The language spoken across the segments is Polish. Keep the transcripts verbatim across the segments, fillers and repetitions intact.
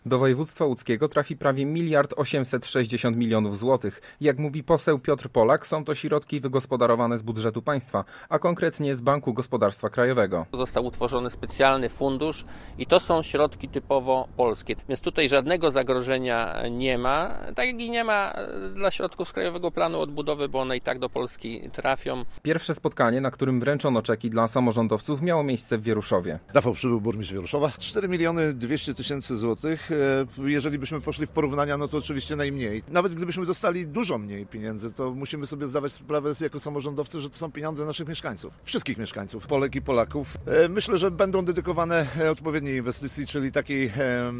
Do województwa łódzkiego trafi prawie miliard osiemset sześćdziesiąt milionów złotych. Jak mówi poseł Piotr Polak, są to środki wygospodarowane z budżetu państwa, a konkretnie z Banku Gospodarstwa Krajowego. Został utworzony specjalny fundusz i to są środki typowo polskie. Więc tutaj żadnego zagrożenia nie ma, tak jak i nie ma dla środków z Krajowego Planu Odbudowy, bo one i tak do Polski trafią. Pierwsze spotkanie, na którym wręczono czeki dla samorządowców, miało miejsce w Wieruszowie. Rafał Przybył, burmistrz Wieruszowa. cztery miliony dwieście tysięcy złotych. Jeżeli byśmy poszli w porównania, no to oczywiście najmniej. Nawet gdybyśmy dostali dużo mniej pieniędzy, to musimy sobie zdawać sprawę jako samorządowcy, że to są pieniądze naszych mieszkańców. Wszystkich mieszkańców, Polek i Polaków. Myślę, że będą dedykowane odpowiedniej inwestycji, czyli takiej,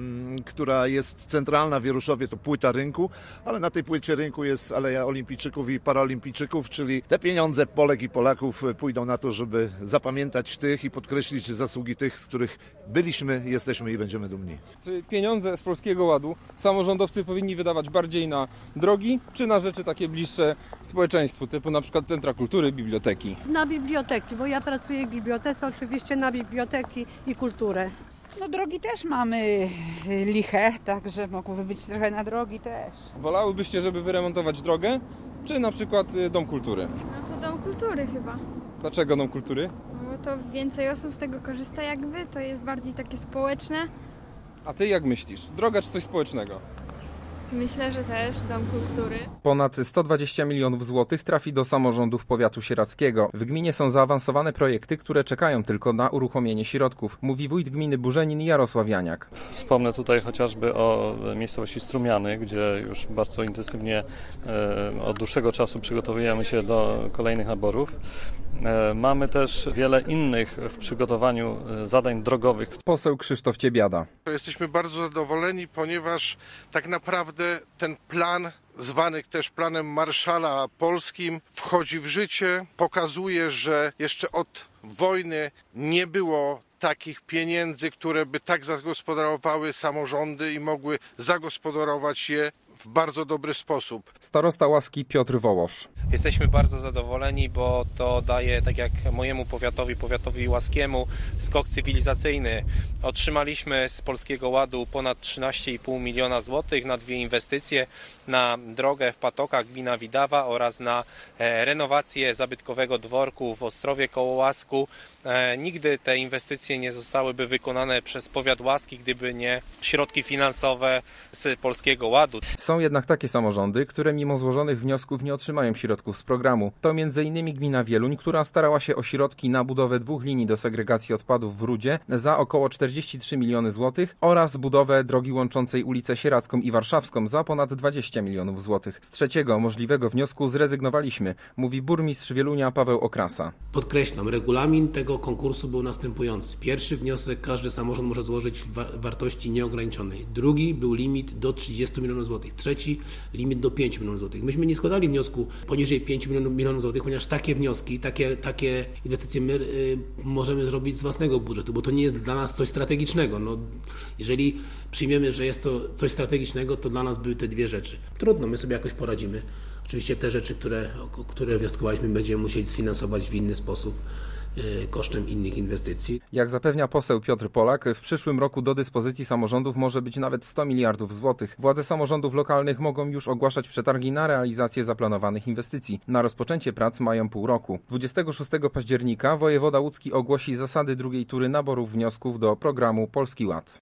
która jest centralna w Wieruszowie, to płyta rynku, ale na tej płycie rynku jest Aleja Olimpijczyków i Paraolimpijczyków, czyli te pieniądze Polek i Polaków pójdą na to, żeby zapamiętać tych i podkreślić zasługi tych, z których byliśmy, jesteśmy i będziemy dumni. Czy pieniądze z Polskiego Ładu samorządowcy powinni wydawać bardziej na drogi, czy na rzeczy takie bliższe społeczeństwu, typu na przykład centra kultury, biblioteki? Na biblioteki, bo ja pracuję w bibliotece, oczywiście na biblioteki i kulturę. No drogi też mamy liche, także mogłyby być trochę na drogi też. Wolałybyście, żeby wyremontować drogę, czy na przykład Dom Kultury? No to Dom Kultury chyba. Dlaczego Dom Kultury? No bo to więcej osób z tego korzysta jak wy, to jest bardziej takie społeczne. A ty jak myślisz? Droga czy coś społecznego? Myślę, że też Dom Kultury. Ponad sto dwadzieścia milionów złotych trafi do samorządów powiatu sieradzkiego. W gminie są zaawansowane projekty, które czekają tylko na uruchomienie środków, mówi wójt gminy Burzenin Jarosław Janiak. Wspomnę tutaj chociażby o miejscowości Strumiany, gdzie już bardzo intensywnie e, od dłuższego czasu przygotowujemy się do kolejnych naborów. E, mamy też wiele innych w przygotowaniu zadań drogowych. Poseł Krzysztof Ciebiada. Jesteśmy bardzo zadowoleni, ponieważ tak naprawdę ten plan, zwany też planem Marszala Polskim, wchodzi w życie. Pokazuje, że jeszcze od wojny nie było takich pieniędzy, które by tak zagospodarowały samorządy i mogły zagospodarować je w bardzo dobry sposób. Starosta Łaski Piotr Wołosz. Jesteśmy bardzo zadowoleni, bo to daje, tak jak mojemu powiatowi, powiatowi łaskiemu, skok cywilizacyjny. Otrzymaliśmy z Polskiego Ładu ponad trzynaście i pół miliona złotych na dwie inwestycje, na drogę w Patokach gmina Widawa oraz na renowację zabytkowego dworku w Ostrowie koło Łasku. Nigdy te inwestycje nie zostałyby wykonane przez powiat łaski, gdyby nie środki finansowe z Polskiego Ładu. Są jednak takie samorządy, które mimo złożonych wniosków nie otrzymają środków z programu. To między innymi gmina Wieluń, która starała się o środki na budowę dwóch linii do segregacji odpadów w Rudzie za około czterdzieści trzy miliony złotych oraz budowę drogi łączącej ulicę Sieradzką i Warszawską za ponad dwadzieścia milionów złotych. Z trzeciego możliwego wniosku zrezygnowaliśmy, mówi burmistrz Wielunia Paweł Okrasa. Podkreślam, regulamin tego konkursu był następujący. Pierwszy wniosek każdy samorząd może złożyć w wa- wartości nieograniczonej. Drugi był limit do trzydziestu milionów złotych. Trzeci limit do pięciu milionów złotych. Myśmy nie składali wniosku poniżej pięciu milionów złotych, ponieważ takie wnioski, takie, takie inwestycje my y, możemy zrobić z własnego budżetu, bo to nie jest dla nas coś strategicznego. No, jeżeli przyjmiemy, że jest to coś strategicznego, to dla nas były te dwie rzeczy. Trudno, my sobie jakoś poradzimy. Oczywiście te rzeczy, które, które wnioskowaliśmy, będziemy musieli sfinansować w inny sposób, kosztem innych inwestycji. Jak zapewnia poseł Piotr Polak, w przyszłym roku do dyspozycji samorządów może być nawet sto miliardów złotych. Władze samorządów lokalnych mogą już ogłaszać przetargi na realizację zaplanowanych inwestycji. Na rozpoczęcie prac mają pół roku. dwudziestego szóstego października wojewoda łódzki ogłosi zasady drugiej tury naborów wniosków do programu Polski Ład.